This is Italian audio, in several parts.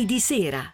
di sera.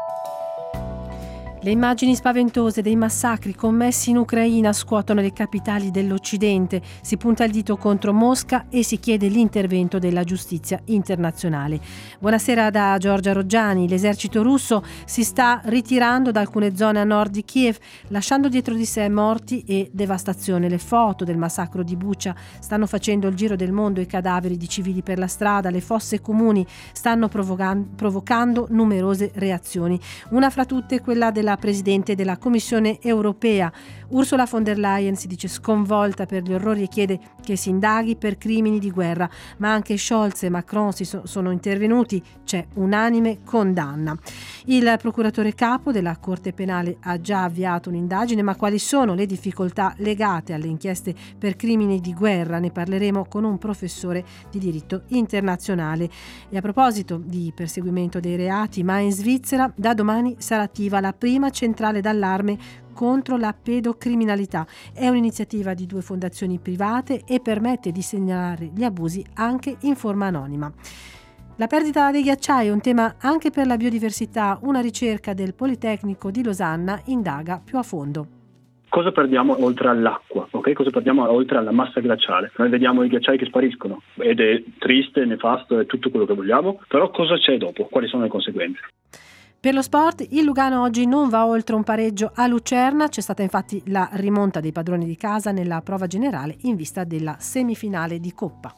Le immagini spaventose dei massacri commessi in Ucraina scuotono le capitali dell'Occidente, si punta il dito contro Mosca e si chiede l'intervento della giustizia internazionale. Buonasera da Giorgia Roggiani. L'esercito russo si sta ritirando da alcune zone a nord di Kiev, lasciando dietro di sé morti e devastazione. Le foto del massacro di Bucha stanno facendo il giro del mondo, i cadaveri di civili per la strada, le fosse comuni stanno provocando numerose reazioni. Una fra tutte quella della Presidente della Commissione europea. Ursula von der Leyen si dice sconvolta per gli orrori e chiede che si indaghi per crimini di guerra, ma anche Scholz e Macron sono intervenuti, c'è unanime condanna. Il procuratore capo della Corte Penale ha già avviato un'indagine, ma quali sono le difficoltà legate alle inchieste per crimini di guerra? Ne parleremo con un professore di diritto internazionale. E a proposito di perseguimento dei reati, ma in Svizzera da domani sarà attiva la prima centrale d'allarme contro la pedocriminalità. È un'iniziativa di 2 fondazioni private e permette di segnalare gli abusi anche in forma anonima. La perdita dei ghiacciai è un tema anche per la biodiversità. Una ricerca del Politecnico di Losanna indaga più a fondo. Cosa perdiamo oltre all'acqua? Okay? Cosa perdiamo oltre alla massa glaciale? Noi vediamo i ghiacciai che spariscono ed è triste, nefasto e tutto quello che vogliamo, però cosa c'è dopo? Quali sono le conseguenze? Per lo sport, il Lugano oggi non va oltre un pareggio a Lucerna. C'è stata infatti la rimonta dei padroni di casa nella prova generale in vista della semifinale di Coppa.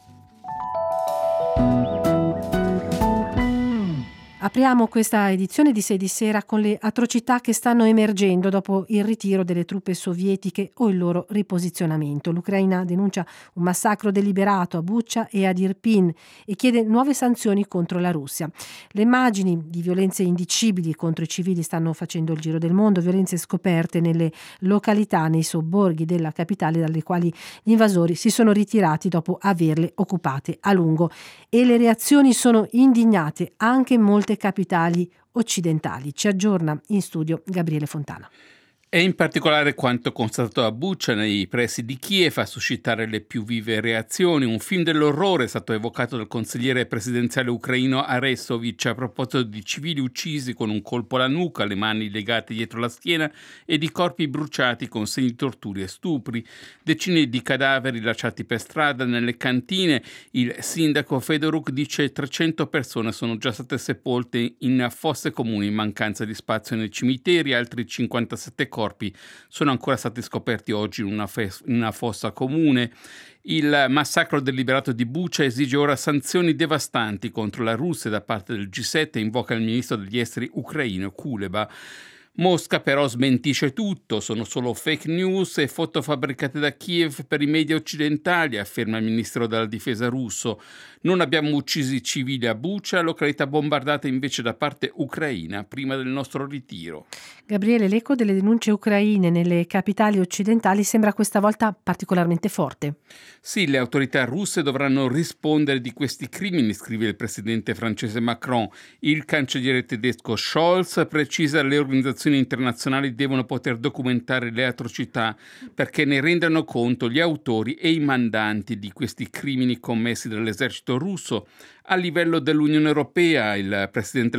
Apriamo questa edizione di 6 di sera con le atrocità che stanno emergendo dopo il ritiro delle truppe sovietiche o il loro riposizionamento. L'Ucraina denuncia un massacro deliberato a Bucha e ad Irpin e chiede nuove sanzioni contro la Russia. Le immagini di violenze indicibili contro i civili stanno facendo il giro del mondo, violenze scoperte nelle località, nei sobborghi della capitale dalle quali gli invasori si sono ritirati dopo averle occupate a lungo. E le reazioni sono indignate anche in molte capitali occidentali. Ci aggiorna in studio Gabriele Fontana. E in particolare quanto constatato a Bucha, nei pressi di Kiev, a suscitare le più vive reazioni. Un film dell'orrore è stato evocato dal consigliere presidenziale ucraino Arestovic a proposito di civili uccisi con un colpo alla nuca, le mani legate dietro la schiena e di corpi bruciati con segni di torture e stupri. Decine di cadaveri lasciati per strada nelle cantine. Il sindaco Fedoruk dice 300 persone sono già state sepolte in fosse comuni in mancanza di spazio nei cimiteri, altri 57 corpi sono ancora stati scoperti oggi in una fossa comune. Il massacro deliberato di Bucha esige ora sanzioni devastanti contro la Russia da parte del G7 e invoca il ministro degli esteri ucraino Kuleba. Mosca però smentisce tutto, sono solo fake news e foto fabbricate da Kiev per i media occidentali, afferma il ministro della difesa russo. Non abbiamo uccisi civili a Bucha, località bombardata invece da parte ucraina prima del nostro ritiro. Gabriele, l'eco delle denunce ucraine nelle capitali occidentali sembra questa volta particolarmente forte. Sì, le autorità russe dovranno rispondere di questi crimini, scrive il presidente francese Macron. Il cancelliere tedesco Scholz precisa le organizzazioni internazionali devono poter documentare le atrocità perché ne rendano conto gli autori e i mandanti di questi crimini commessi dall'esercito russo. A livello dell'Unione Europea, il presidente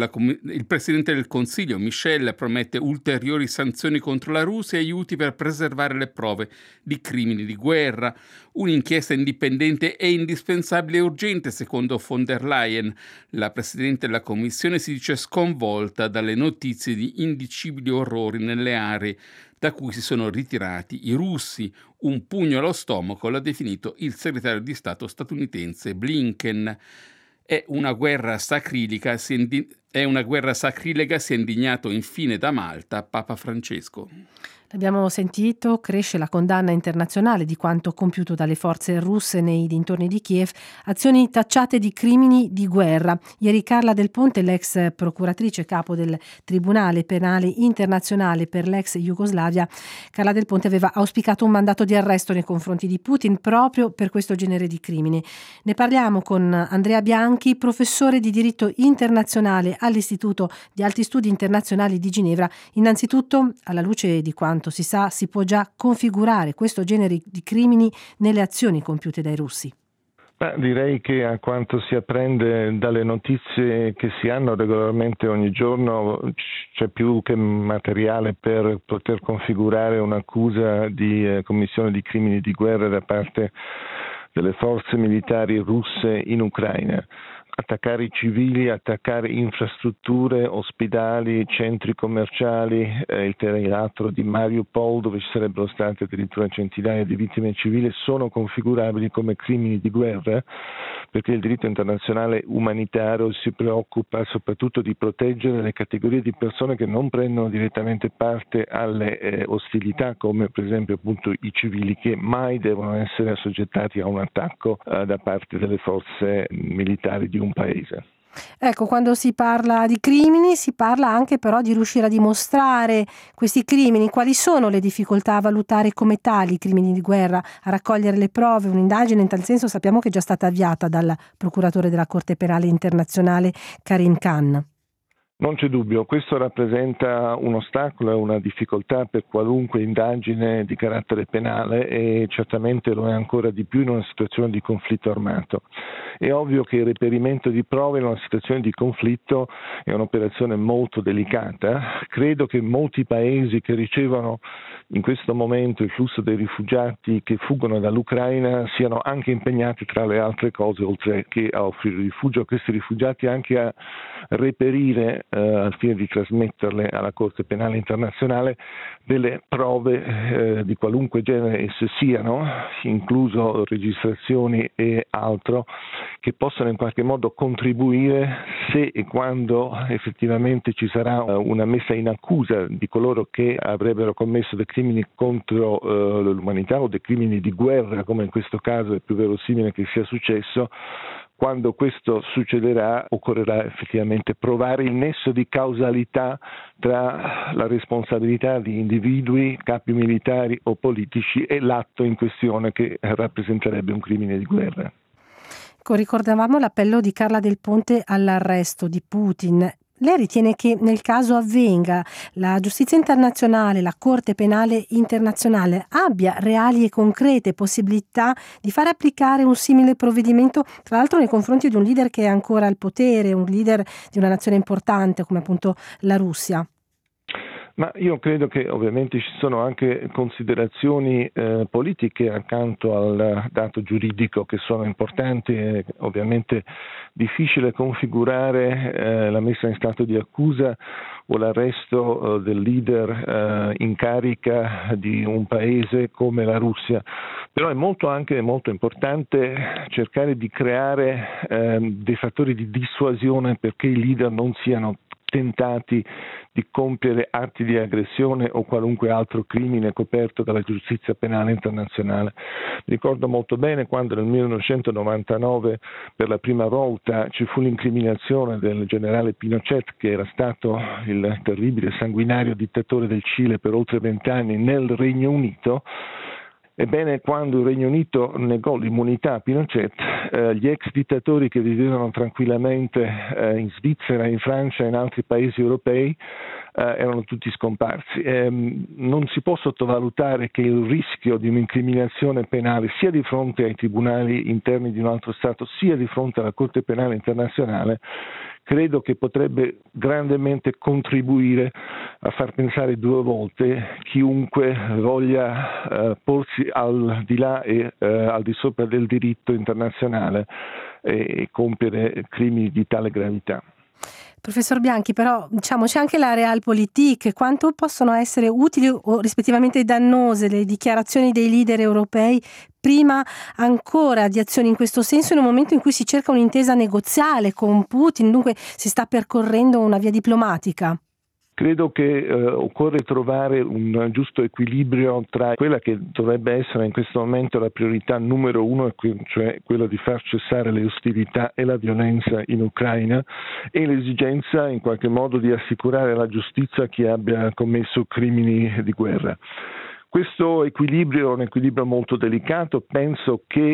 del Consiglio, Michel, promette ulteriori sanzioni contro la Russia e aiuti per preservare le prove di crimini di guerra. Un'inchiesta indipendente è indispensabile e urgente, secondo von der Leyen. La presidente della Commissione si dice sconvolta dalle notizie di indicibili orrori nelle aree da cui si sono ritirati i russi. Un pugno allo stomaco l'ha definito il segretario di Stato statunitense Blinken. È una guerra sacrilega, si è indignato infine da Malta Papa Francesco. L'abbiamo sentito, cresce la condanna internazionale di quanto compiuto dalle forze russe nei dintorni di Kiev, azioni tacciate di crimini di guerra. Ieri Carla Del Ponte, l'ex procuratrice capo del Tribunale Penale Internazionale per l'ex Jugoslavia, Carla Del Ponte aveva auspicato un mandato di arresto nei confronti di Putin proprio per questo genere di crimini. Ne parliamo con Andrea Bianchi, professore di diritto internazionale all'Istituto di Alti Studi Internazionali di Ginevra. Innanzitutto, alla luce di quanto si sa, si può già configurare questo genere di crimini nelle azioni compiute dai russi? Direi che a quanto si apprende dalle notizie che si hanno regolarmente ogni giorno c'è più che materiale per poter configurare un'accusa di commissione di crimini di guerra da parte delle forze militari russe in Ucraina. Attaccare i civili, attaccare infrastrutture, ospedali, centri commerciali, il teatro di Mariupol, dove ci sarebbero state addirittura centinaia di vittime civili, sono configurabili come crimini di guerra, perché il diritto internazionale umanitario si preoccupa soprattutto di proteggere le categorie di persone che non prendono direttamente parte alle ostilità, come per esempio appunto i civili, che mai devono essere assoggettati a un attacco da parte delle forze militari di un paese. Ecco, quando si parla di crimini si parla anche però di riuscire a dimostrare questi crimini. Quali sono le difficoltà a valutare come tali i crimini di guerra, a raccogliere le prove? Un'indagine in tal senso sappiamo che è già stata avviata dal procuratore della Corte Penale Internazionale Karim Khan. Non c'è dubbio, questo rappresenta un ostacolo e una difficoltà per qualunque indagine di carattere penale e certamente lo è ancora di più in una situazione di conflitto armato. È ovvio che il reperimento di prove in una situazione di conflitto è un'operazione molto delicata. Credo che molti paesi che ricevono in questo momento il flusso dei rifugiati che fuggono dall'Ucraina siano anche impegnati, tra le altre cose, oltre che a offrire rifugio a questi rifugiati, anche a reperire al fine di trasmetterle alla Corte Penale Internazionale delle prove di qualunque genere esse siano, incluso registrazioni e altro, che possano in qualche modo contribuire, se e quando effettivamente ci sarà una messa in accusa di coloro che avrebbero commesso dei crimini contro l'umanità o dei crimini di guerra, come in questo caso è più verosimile che sia successo. Quando questo succederà occorrerà effettivamente provare il nesso di causalità tra la responsabilità di individui, capi militari o politici e l'atto in questione, che rappresenterebbe un crimine di guerra. Ricordavamo l'appello di Carla Del Ponte all'arresto di Putin. Lei ritiene che nel caso avvenga la giustizia internazionale, la Corte Penale Internazionale abbia reali e concrete possibilità di fare applicare un simile provvedimento, tra l'altro nei confronti di un leader che è ancora al potere, un leader di una nazione importante come appunto la Russia? Ma io credo che ovviamente ci sono anche considerazioni politiche accanto al dato giuridico che sono importanti. È ovviamente difficile configurare la messa in stato di accusa o l'arresto del leader in carica di un paese come la Russia, però è molto importante cercare di creare dei fattori di dissuasione perché i leader non siano tentati di compiere atti di aggressione o qualunque altro crimine coperto dalla giustizia penale internazionale. Ricordo molto bene quando nel 1999 per la prima volta ci fu l'incriminazione del generale Pinochet, che era stato il terribile sanguinario dittatore del Cile per oltre 20 anni nel Regno Unito. Ebbene, quando il Regno Unito negò l'immunità a Pinochet, gli ex dittatori che vivevano tranquillamente in Svizzera, in Francia e in altri paesi europei erano tutti scomparsi. Non si può sottovalutare che il rischio di un'incriminazione penale sia di fronte ai tribunali interni di un altro Stato sia di fronte alla Corte Penale Internazionale credo che potrebbe grandemente contribuire a far pensare due volte chiunque voglia porsi al di là e al di sopra del diritto internazionale e compiere crimini di tale gravità. Professor Bianchi, però c'è anche la realpolitik. Quanto possono essere utili o rispettivamente dannose le dichiarazioni dei leader europei prima ancora di azioni in questo senso, in un momento in cui si cerca un'intesa negoziale con Putin, dunque si sta percorrendo una via diplomatica? Credo che occorre trovare un giusto equilibrio tra quella che dovrebbe essere in questo momento la priorità numero uno, cioè quello di far cessare le ostilità e la violenza in Ucraina, e l'esigenza in qualche modo di assicurare alla giustizia chi abbia commesso crimini di guerra. Questo equilibrio è un equilibrio molto delicato, penso che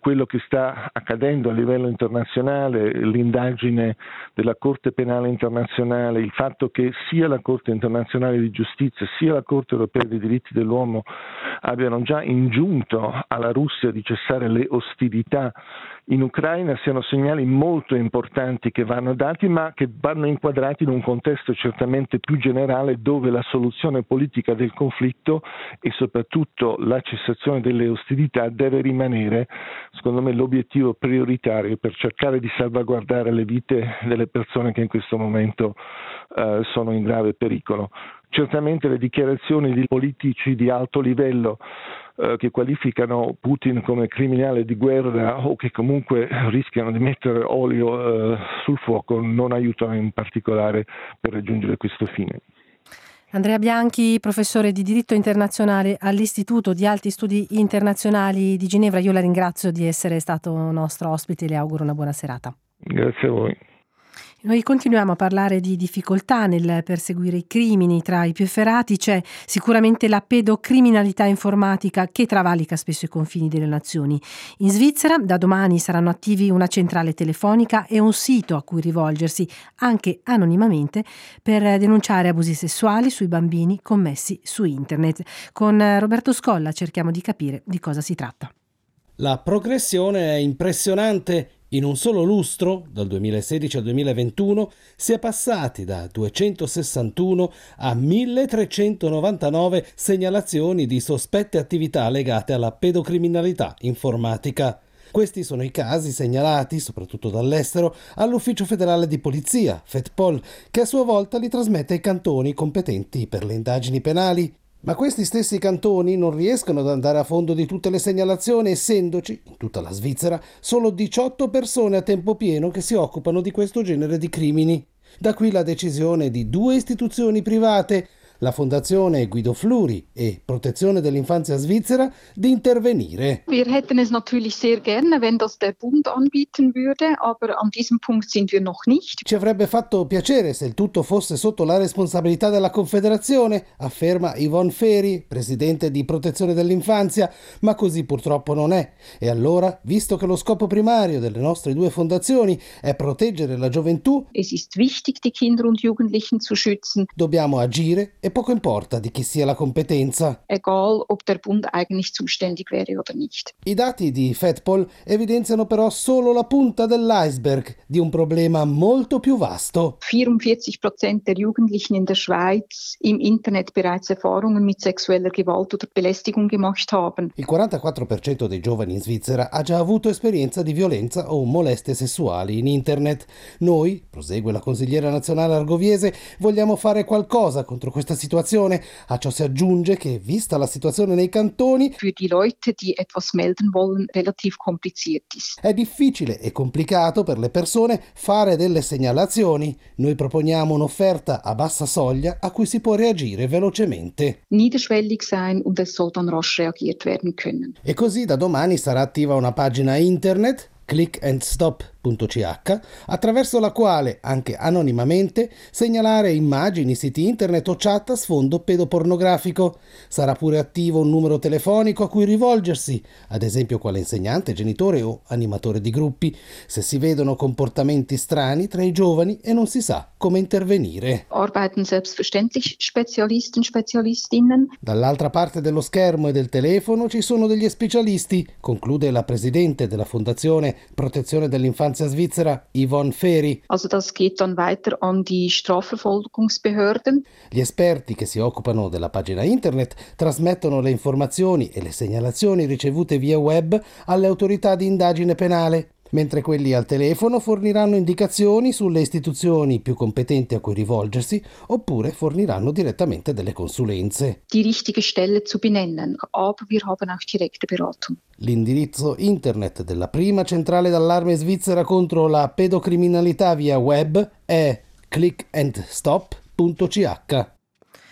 quello che sta accadendo a livello internazionale, l'indagine della Corte Penale Internazionale, il fatto che sia la Corte Internazionale di Giustizia sia la Corte Europea dei Diritti dell'Uomo abbiano già ingiunto alla Russia di cessare le ostilità in Ucraina siano segnali molto importanti che vanno dati, ma che vanno inquadrati in un contesto certamente più generale dove la soluzione politica del conflitto e soprattutto la cessazione delle ostilità deve rimanere, secondo me, l'obiettivo prioritario per cercare di salvaguardare le vite delle persone che in questo momento sono in grave pericolo. Certamente le dichiarazioni di politici di alto livello che qualificano Putin come criminale di guerra o che comunque rischiano di mettere olio sul fuoco non aiutano in particolare per raggiungere questo fine. Andrea Bianchi, professore di diritto internazionale all'Istituto di Alti Studi Internazionali di Ginevra, io la ringrazio di essere stato nostro ospite e le auguro una buona serata. Grazie a voi. Noi continuiamo a parlare di difficoltà nel perseguire i crimini. Tra i più efferati c'è sicuramente la pedocriminalità informatica che travalica spesso i confini delle nazioni. In Svizzera da domani saranno attivi una centrale telefonica e un sito a cui rivolgersi, anche anonimamente, per denunciare abusi sessuali sui bambini commessi su internet. Con Roberto Scolla cerchiamo di capire di cosa si tratta. La progressione è impressionante. In un solo lustro, dal 2016 al 2021, si è passati da 261 a 1399 segnalazioni di sospette attività legate alla pedocriminalità informatica. Questi sono i casi segnalati, soprattutto dall'estero, all'Ufficio federale di polizia, FEDPOL, che a sua volta li trasmette ai cantoni competenti per le indagini penali. Ma questi stessi cantoni non riescono ad andare a fondo di tutte le segnalazioni, essendoci, in tutta la Svizzera, solo 18 persone a tempo pieno che si occupano di questo genere di crimini. Da qui la decisione di 2 istituzioni private, la Fondazione Guido Fluri e Protezione dell'Infanzia Svizzera, di intervenire. Wir hätten es natürlich sehr gerne, wenn das der Bund anbieten würde, aber an diesem Punkt sind wir noch nicht. Ci avrebbe fatto piacere se il tutto fosse sotto la responsabilità della Confederazione, afferma Yvonne Feri, presidente di Protezione dell'Infanzia, ma così purtroppo non è. E allora, visto che lo scopo primario delle nostre 2 fondazioni è proteggere la gioventù, Es ist wichtig, die Kinder und Jugendlichen zu schützen, dobbiamo agire e poco importa di chi sia la competenza. egal ob der Bund eigentlich zuständig wäre oder nicht. I dati di FEDPOL evidenziano però solo la punta dell'iceberg di un problema molto più vasto. 44% der Jugendlichen in der Schweiz im Internet bereits Erfahrungen mit sexueller Gewalt oder Belästigung gemacht haben. Il 44% dei giovani in Svizzera ha già avuto esperienza di violenza o molestie sessuali in internet. Noi, prosegue la consigliera nazionale argoviese, vogliamo fare qualcosa contro questa situazione. A ciò si aggiunge che, vista la situazione nei cantoni, Für die Leute, die etwas melden wollen, relativ kompliziert ist. è difficile e complicato per le persone fare delle segnalazioni. Noi proponiamo un'offerta a bassa soglia a cui si può reagire velocemente. Niederschwellig sein und es soll dann rasch reagiert werden können. E così da domani sarà attiva una pagina internet, clickandstop.ch, attraverso la quale, anche anonimamente, segnalare immagini, siti internet o chat a sfondo pedopornografico. Sarà pure attivo un numero telefonico a cui rivolgersi, ad esempio quale insegnante, genitore o animatore di gruppi, se si vedono comportamenti strani tra i giovani e non si sa come intervenire. Arbeiten selbstverständlich Spezialisten, Spezialistinnen. Dall'altra parte dello schermo e del telefono ci sono degli specialisti, conclude la presidente della Fondazione Protezione dell'Infanzia Svizzera, Yvonne Feri. Also das geht dann weiter an die Strafverfolgungsbehörden. Gli esperti che si occupano della pagina internet trasmettono le informazioni e le segnalazioni ricevute via web alle autorità di indagine penale, mentre quelli al telefono forniranno indicazioni sulle istituzioni più competenti a cui rivolgersi oppure forniranno direttamente delle consulenze. Die richtige Stelle zu benennen, aber wir haben auch direkte Beratung. L'indirizzo internet della prima centrale d'allarme svizzera contro la pedocriminalità via web è clickandstop.ch.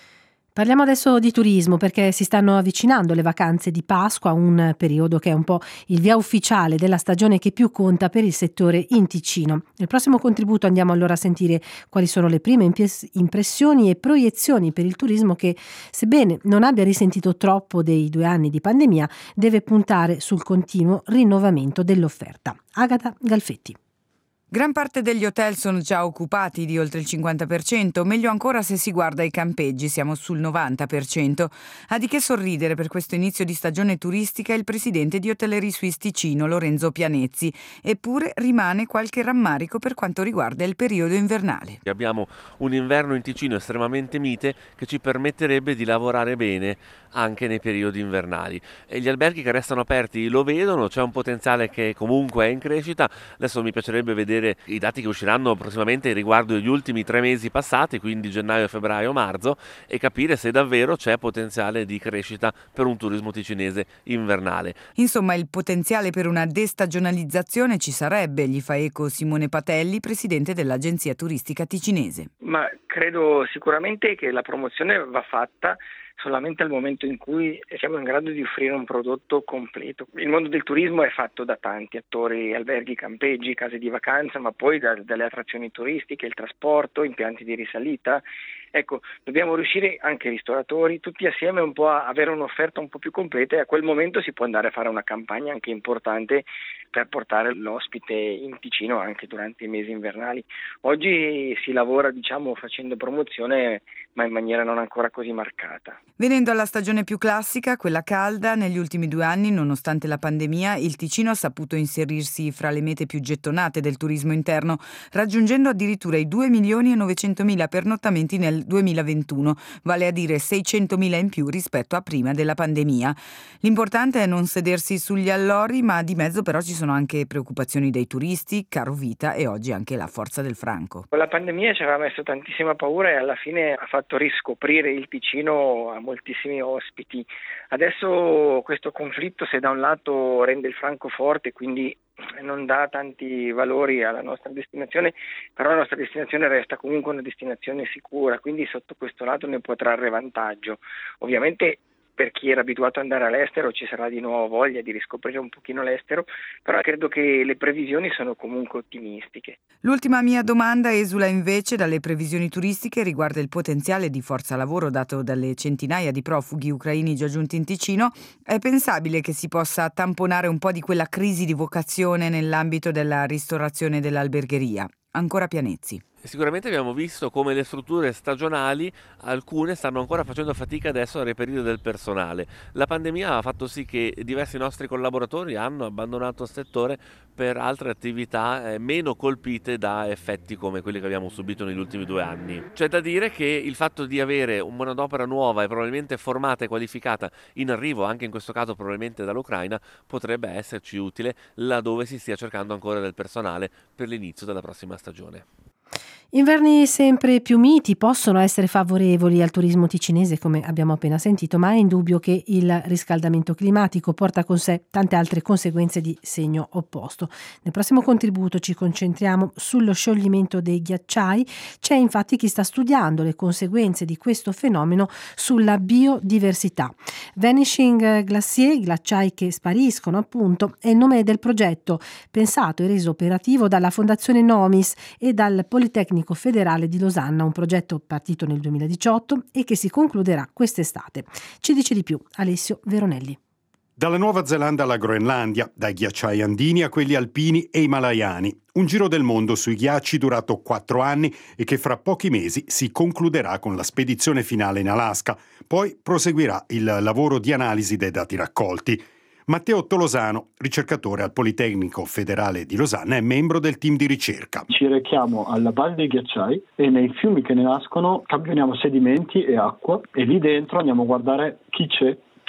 Parliamo adesso di turismo perché si stanno avvicinando le vacanze di Pasqua, un periodo che è un po' il via ufficiale della stagione che più conta per il settore in Ticino. Nel prossimo contributo andiamo allora a sentire quali sono le prime impressioni e proiezioni per il turismo che, sebbene non abbia risentito troppo dei 2 anni di pandemia, deve puntare sul continuo rinnovamento dell'offerta. Agata Galfetti. Gran parte degli hotel sono già occupati di oltre il 50%, meglio ancora se si guarda i campeggi, siamo sul 90%. Ha di che sorridere per questo inizio di stagione turistica il presidente di Hotellerie Suisse Ticino, Lorenzo Pianezzi, eppure rimane qualche rammarico per quanto riguarda il periodo invernale. Abbiamo un inverno in Ticino estremamente mite che ci permetterebbe di lavorare bene anche nei periodi invernali. E gli alberghi che restano aperti lo vedono, c'è un potenziale che comunque è in crescita. Adesso mi piacerebbe vedere i dati che usciranno prossimamente riguardo gli ultimi 3 mesi passati, quindi gennaio, febbraio, marzo, e capire se davvero c'è potenziale di crescita per un turismo ticinese invernale. Insomma, il potenziale per una destagionalizzazione ci sarebbe, gli fa eco Simone Patelli, presidente dell'agenzia turistica ticinese. Ma credo sicuramente che la promozione va fatta solamente al momento in cui siamo in grado di offrire un prodotto completo. Il mondo del turismo è fatto da tanti attori, alberghi, campeggi, case di vacanza, ma poi dalle attrazioni turistiche, il trasporto, impianti di risalita. Ecco, dobbiamo riuscire, anche i ristoratori, tutti assieme un po' a avere un'offerta un po' più completa, e a quel momento si può andare a fare una campagna anche importante per portare l'ospite in Ticino anche durante i mesi invernali. Oggi si lavora, facendo promozione, ma in maniera non ancora così marcata. Venendo alla stagione più classica, quella calda, negli ultimi 2 anni, nonostante la pandemia, il Ticino ha saputo inserirsi fra le mete più gettonate del turismo interno, raggiungendo addirittura i 2.900.000 pernottamenti nel 2021, vale a dire 600.000 in più rispetto a prima della pandemia. L'importante è non sedersi sugli allori, ma di mezzo però ci sono anche preoccupazioni dei turisti, caro vita e oggi anche la forza del franco. La pandemia ci aveva messo tantissima paura e alla fine ha fatto riscoprire il Ticino a moltissimi ospiti. Adesso questo conflitto, se da un lato rende il franco forte, quindi non dà tanti valori alla nostra destinazione, però la nostra destinazione resta comunque una destinazione sicura, quindi sotto questo lato ne può trarre vantaggio. Ovviamente per chi era abituato ad andare all'estero ci sarà di nuovo voglia di riscoprire un pochino l'estero, però credo che le previsioni sono comunque ottimistiche. L'ultima mia domanda esula invece dalle previsioni turistiche e riguarda il potenziale di forza lavoro dato dalle centinaia di profughi ucraini già giunti in Ticino. È pensabile che si possa tamponare un po' di quella crisi di vocazione nell'ambito della ristorazione e dell'albergheria? Ancora Pianezzi. Sicuramente abbiamo visto come le strutture stagionali, alcune stanno ancora facendo fatica adesso a reperire del personale. La pandemia ha fatto sì che diversi nostri collaboratori hanno abbandonato il settore per altre attività meno colpite da effetti come quelli che abbiamo subito negli ultimi 2 anni. C'è da dire che il fatto di avere un manodopera nuova e probabilmente formata e qualificata in arrivo, anche in questo caso probabilmente dall'Ucraina, potrebbe esserci utile laddove si stia cercando ancora del personale per l'inizio della prossima stagione. Inverni sempre più miti possono essere favorevoli al turismo ticinese, come abbiamo appena sentito, ma è indubbio che il riscaldamento climatico porta con sé tante altre conseguenze di segno opposto. Nel prossimo contributo ci concentriamo sullo scioglimento dei ghiacciai. C'è infatti chi sta studiando le conseguenze di questo fenomeno sulla biodiversità. Vanishing Glacier, ghiacciai che spariscono appunto, è il nome del progetto pensato e reso operativo dalla Fondazione Nomis e dal Politecnico Federale di Losanna, un progetto partito nel 2018 e che si concluderà quest'estate. Ci dice di più Alessio Veronelli. Dalla Nuova Zelanda alla Groenlandia, dai ghiacciai andini a quelli alpini e himalayani. Un giro del mondo sui ghiacci durato 4 anni e che fra pochi mesi si concluderà con la spedizione finale in Alaska. Poi proseguirà il lavoro di analisi dei dati raccolti. Matteo Tolosano, ricercatore al Politecnico Federale di Losanna, è membro del team di ricerca. Ci rechiamo alla base dei ghiacciai e nei fiumi che ne nascono campioniamo sedimenti e acqua e lì dentro andiamo a guardare chi c'è,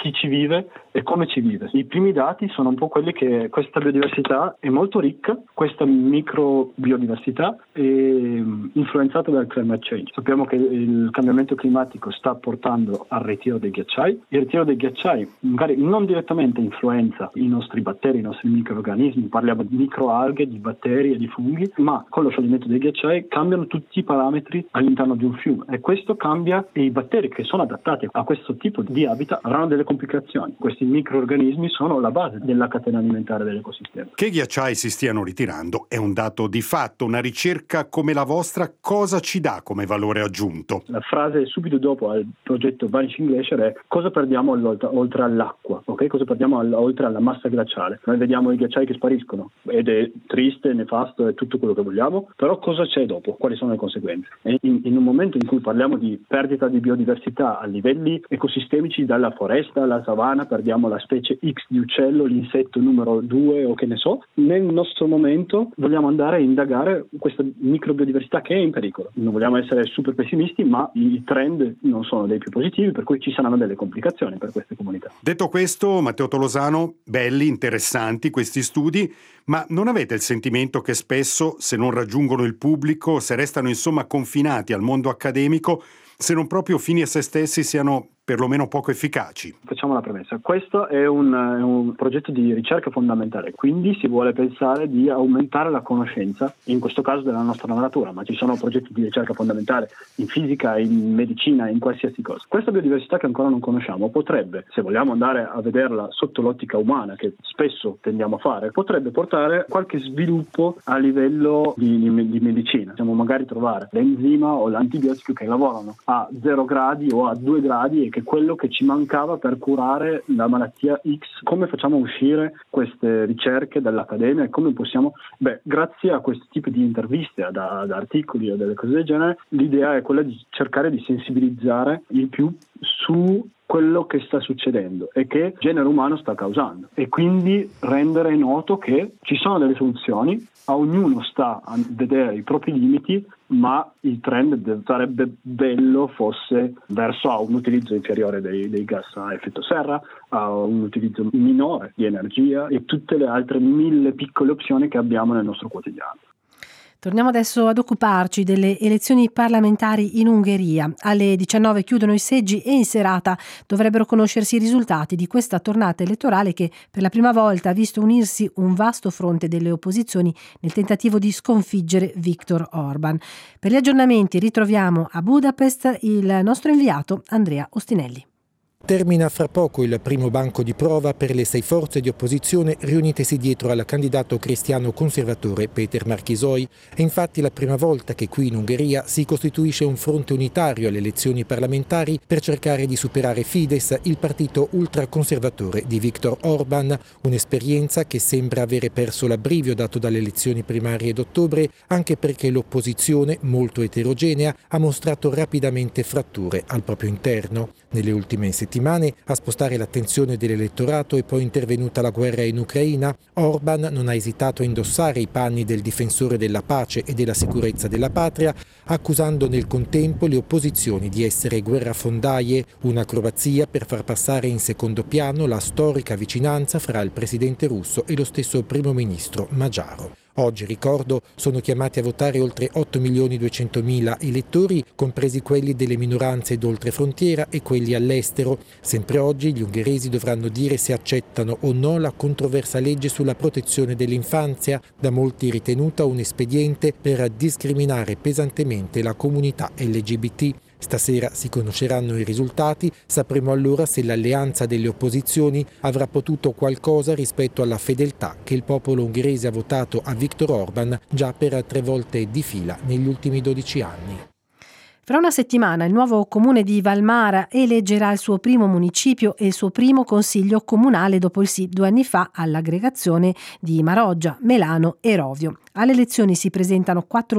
chi ci vive e come ci vive. I primi dati sono un po' quelli che questa biodiversità è molto ricca, questa microbiodiversità è influenzata dal climate change. Sappiamo che il cambiamento climatico sta portando al ritiro dei ghiacciai. Il ritiro dei ghiacciai magari non direttamente influenza i nostri batteri, i nostri microrganismi, parliamo di microalghe, di batteri e di funghi, ma con lo scioglimento dei ghiacciai cambiano tutti i parametri all'interno di un fiume e questo cambia e i batteri che sono adattati a questo tipo di habitat avranno delle complicazioni. Questi microrganismi sono la base della catena alimentare dell'ecosistema. Che i ghiacciai si stiano ritirando è un dato di fatto. Una ricerca come la vostra cosa ci dà come valore aggiunto? La frase subito dopo al progetto Vanishing Glacier è: cosa perdiamo oltre all'acqua? Okay? Cosa perdiamo oltre alla massa glaciale? Noi vediamo i ghiacciai che spariscono ed è triste, nefasto e tutto quello che vogliamo, però cosa c'è dopo? Quali sono le conseguenze? E in un momento in cui parliamo di perdita di biodiversità a livelli ecosistemici, dalla foresta alla savana, perdiamo la specie X di uccello, l'insetto numero 2 o che ne so, nel nostro momento vogliamo andare a indagare questa microbiodiversità che è in pericolo. Non vogliamo essere super pessimisti, ma i trend non sono dei più positivi, per cui ci saranno delle complicazioni per queste comunità. Detto questo, Matteo Tolosano, belli, interessanti questi studi, ma non avete il sentimento che spesso, se non raggiungono il pubblico, se restano insomma confinati al mondo accademico, se non proprio fini a se stessi, siano perlomeno poco efficaci? Facciamo la premessa. Questo è un progetto di ricerca fondamentale, quindi si vuole pensare di aumentare la conoscenza, in questo caso della nostra natura, ma ci sono progetti di ricerca fondamentale in fisica, in medicina, in qualsiasi cosa. Questa biodiversità che ancora non conosciamo potrebbe, se vogliamo andare a vederla sotto l'ottica umana, che spesso tendiamo a fare, potrebbe portare qualche sviluppo a livello di medicina. Possiamo magari trovare l'enzima o l'antibiotico che lavorano a 0 gradi o a 2 gradi e che è quello che ci mancava per curare la malattia X. Come facciamo uscire queste ricerche dall'accademia e come possiamo? Grazie a questo tipo di interviste, ad articoli o delle cose del genere, l'idea è quella di cercare di sensibilizzare il più su quello che sta succedendo e che il genere umano sta causando, e quindi rendere noto che ci sono delle soluzioni, a ognuno sta a vedere i propri limiti, ma il trend sarebbe bello fosse verso a un utilizzo inferiore dei gas a effetto serra, a un utilizzo minore di energia e tutte le altre 1000 piccole opzioni che abbiamo nel nostro quotidiano. Torniamo adesso ad occuparci delle elezioni parlamentari in Ungheria. Alle 19 chiudono i seggi e in serata dovrebbero conoscersi i risultati di questa tornata elettorale che per la prima volta ha visto unirsi un vasto fronte delle opposizioni nel tentativo di sconfiggere Viktor Orban. Per gli aggiornamenti ritroviamo a Budapest il nostro inviato Andrea Ostinelli. Termina fra poco il primo banco di prova per le 6 forze di opposizione riunitesi dietro al candidato cristiano conservatore Peter Marchisoi. È infatti la prima volta che qui in Ungheria si costituisce un fronte unitario alle elezioni parlamentari per cercare di superare Fidesz, il partito ultraconservatore di Viktor Orban, un'esperienza che sembra avere perso l'abbrivio dato dalle elezioni primarie d'ottobre, anche perché l'opposizione, molto eterogenea, ha mostrato rapidamente fratture al proprio interno. Nelle ultime settimane a spostare l'attenzione dell'elettorato è poi intervenuta la guerra in Ucraina. Orban non ha esitato a indossare i panni del difensore della pace e della sicurezza della patria, accusando nel contempo le opposizioni di essere guerrafondaie, un'acrobazia per far passare in secondo piano la storica vicinanza fra il presidente russo e lo stesso primo ministro magiaro. Oggi, ricordo, sono chiamati a votare oltre 8.200.000 elettori, compresi quelli delle minoranze d'oltrefrontiera e quelli all'estero. Sempre oggi gli ungheresi dovranno dire se accettano o no la controversa legge sulla protezione dell'infanzia, da molti ritenuta un espediente per discriminare pesantemente la comunità LGBT. Stasera si conosceranno i risultati, sapremo allora se l'alleanza delle opposizioni avrà potuto qualcosa rispetto alla fedeltà che il popolo ungherese ha votato a Viktor Orban già per 3 volte di fila negli ultimi 12 anni. Fra una settimana il nuovo comune di Valmara eleggerà il suo primo municipio e il suo primo consiglio comunale dopo il sì 2 anni fa all'aggregazione di Maroggia, Melano e Rovio. Alle elezioni si presentano 4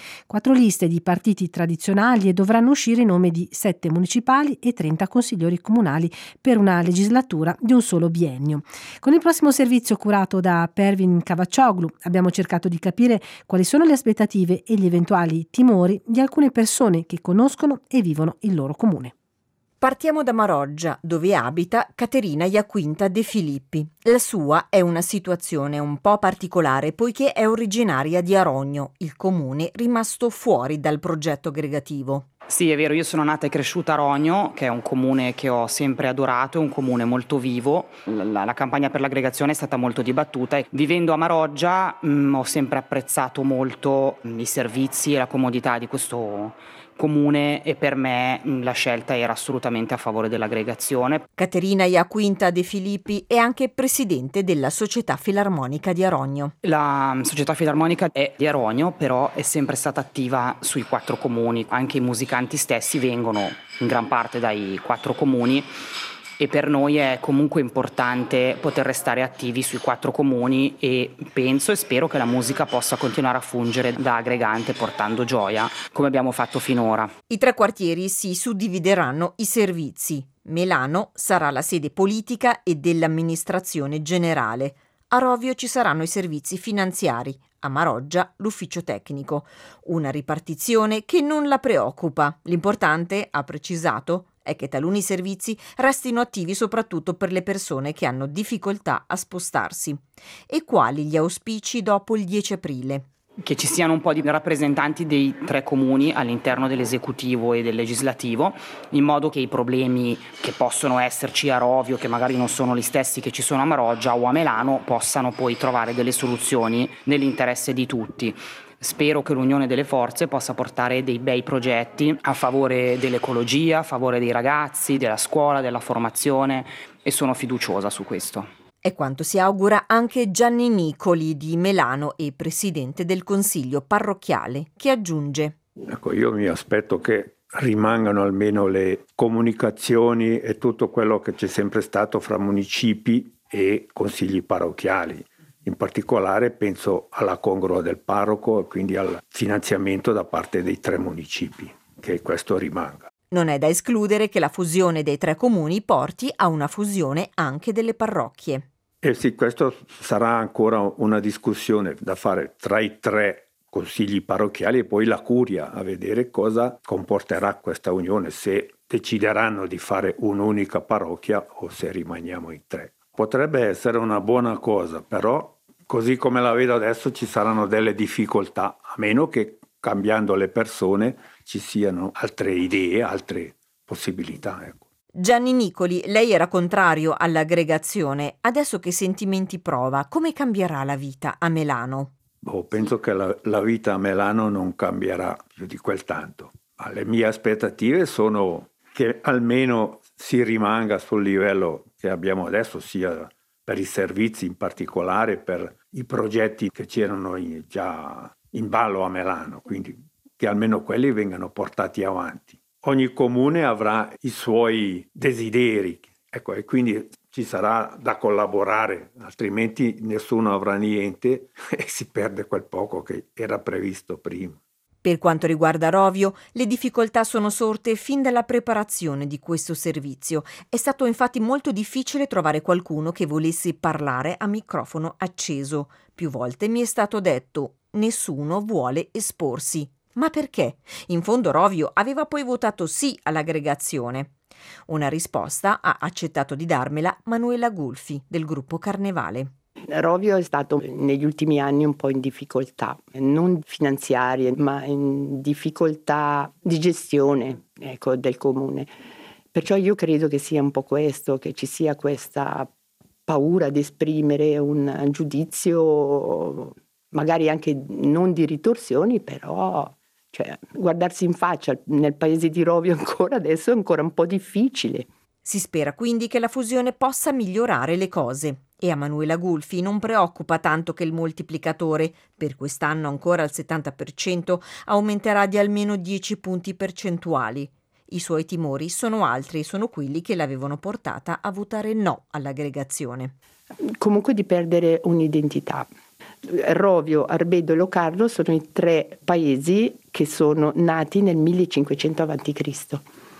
liste di partiti tradizionali e dovranno uscire i nomi di 7 municipali e 30 consiglieri comunali per una legislatura di un solo biennio. Con il prossimo servizio curato da Pervin Cavaccioglu abbiamo cercato di capire quali sono le aspettative e gli eventuali timori di alcune persone che conoscono e vivono il loro comune. Partiamo da Maroggia, dove abita Caterina Iaquinta De Filippi. La sua è una situazione un po' particolare poiché è originaria di Arogno, il comune rimasto fuori dal progetto aggregativo. Sì, è vero, io sono nata e cresciuta a Rogno, che è un comune che ho sempre adorato, è un comune molto vivo. La campagna per l'aggregazione è stata molto dibattuta e vivendo a Maroggia ho sempre apprezzato molto i servizi e la comodità di questo comune e per me la scelta era assolutamente a favore dell'aggregazione. Caterina Iaquinta De Filippi è anche presidente della Società Filarmonica di Arogno. La Società Filarmonica è di Arogno, però è sempre stata attiva sui 4 comuni. Anche i musicanti stessi vengono in gran parte dai 4 comuni e per noi è comunque importante poter restare attivi sui 4 comuni e penso e spero che la musica possa continuare a fungere da aggregante portando gioia come abbiamo fatto finora. I 3 quartieri si suddivideranno i servizi. Melano sarà la sede politica e dell'amministrazione generale. A Rovio ci saranno i servizi finanziari, a Maroggia l'ufficio tecnico. Una ripartizione che non la preoccupa. L'importante, ha precisato, è che taluni servizi restino attivi soprattutto per le persone che hanno difficoltà a spostarsi. E quali gli auspici dopo il 10 aprile? Che ci siano un po' di rappresentanti dei 3 comuni all'interno dell'esecutivo e del legislativo, in modo che i problemi che possono esserci a Rovio, che magari non sono gli stessi che ci sono a Maroggia o a Melano, possano poi trovare delle soluzioni nell'interesse di tutti. Spero che l'unione delle forze possa portare dei bei progetti a favore dell'ecologia, a favore dei ragazzi, della scuola, della formazione e sono fiduciosa su questo. È quanto si augura anche Gianni Nicoli di Melano e presidente del Consiglio parrocchiale, che aggiunge: Ecco, io mi aspetto che rimangano almeno le comunicazioni e tutto quello che c'è sempre stato fra municipi e consigli parrocchiali. In particolare penso alla congrua del parroco e quindi al finanziamento da parte dei 3 municipi, che questo rimanga. Non è da escludere che la fusione dei 3 comuni porti a una fusione anche delle parrocchie. Sì, questo sarà ancora una discussione da fare tra i 3 consigli parrocchiali e poi la curia, a vedere cosa comporterà questa unione, se decideranno di fare un'unica parrocchia o se rimaniamo in 3. Potrebbe essere una buona cosa, però così come la vedo adesso ci saranno delle difficoltà, a meno che cambiando le persone ci siano altre idee, altre possibilità. Ecco. Gianni Nicoli, lei era contrario all'aggregazione, adesso che sentimenti prova? Come cambierà la vita a Melano? Penso che la vita a Melano non cambierà più di quel tanto. Ma le mie aspettative sono che almeno si rimanga sul livello che abbiamo adesso, sia per i servizi in particolare, per i progetti che c'erano già in ballo a Melano, quindi che almeno quelli vengano portati avanti. Ogni comune avrà i suoi desideri, ecco, e quindi ci sarà da collaborare, altrimenti nessuno avrà niente e si perde quel poco che era previsto prima. Per quanto riguarda Rovio, le difficoltà sono sorte fin dalla preparazione di questo servizio. È stato infatti molto difficile trovare qualcuno che volesse parlare a microfono acceso. Più volte mi è stato detto: nessuno vuole esporsi. Ma perché? In fondo Rovio aveva poi votato sì all'aggregazione. Una risposta ha accettato di darmela Manuela Gulfi del gruppo Carnevale. Rovio è stato negli ultimi anni un po' in difficoltà, non finanziarie, ma in difficoltà di gestione, ecco, del comune. Perciò io credo che sia un po' questo, che ci sia questa paura di esprimere un giudizio, magari anche non di ritorsioni, però guardarsi in faccia nel paese di Rovio ancora adesso è ancora un po' difficile. Si spera quindi che la fusione possa migliorare le cose. E a Manuela Gulfi non preoccupa tanto che il moltiplicatore, per quest'anno ancora al 70%, aumenterà di almeno 10 punti percentuali. I suoi timori sono altri e sono quelli che l'avevano portata a votare no all'aggregazione. Comunque di perdere un'identità. Rovio, Arbedo e Locarno sono i 3 paesi che sono nati nel 1500 a.C.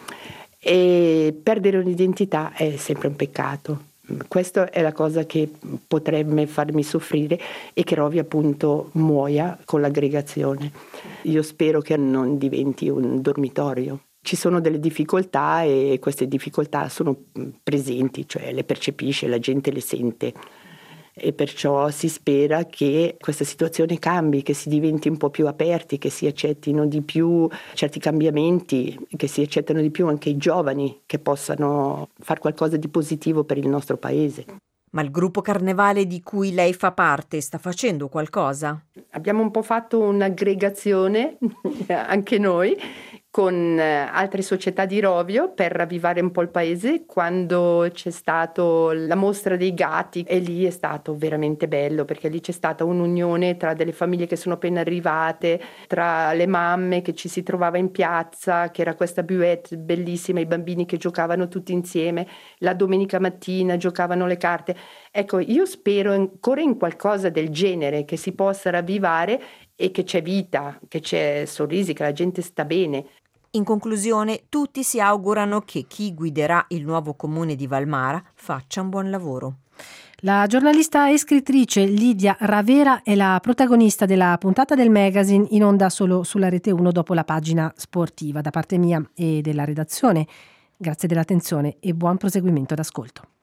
E perdere un'identità è sempre un peccato. Questa è la cosa che potrebbe farmi soffrire e che Rovio appunto muoia con l'aggregazione. Io spero che non diventi un dormitorio. ci sono delle difficoltà e queste difficoltà sono presenti, cioè le percepisce, la gente le sente. E perciò si spera che questa situazione cambi, che si diventi un po' più aperti, che si accettino di più certi cambiamenti, che si accettano di più anche i giovani, che possano fare qualcosa di positivo per il nostro paese. Ma il gruppo carnevale di cui lei fa parte sta facendo qualcosa? Abbiamo un po' fatto un'aggregazione, anche noi, con altre società di Rovio per ravvivare un po' il paese. Quando c'è stato la mostra dei gatti, e lì è stato veramente bello, perché lì c'è stata un'unione tra delle famiglie che sono appena arrivate, tra le mamme che ci si trovava in piazza, che era questa buvette bellissima, i bambini che giocavano tutti insieme, la domenica mattina giocavano le carte. Ecco, io spero ancora in qualcosa del genere, che si possa ravvivare e che c'è vita, che c'è sorrisi, che la gente sta bene. In conclusione, tutti si augurano che chi guiderà il nuovo comune di Valmara faccia un buon lavoro. La giornalista e scrittrice Lidia Ravera è la protagonista della puntata del magazine, in onda solo sulla Rete 1 dopo la pagina sportiva. Da parte mia e della redazione, grazie dell'attenzione e buon proseguimento d'ascolto.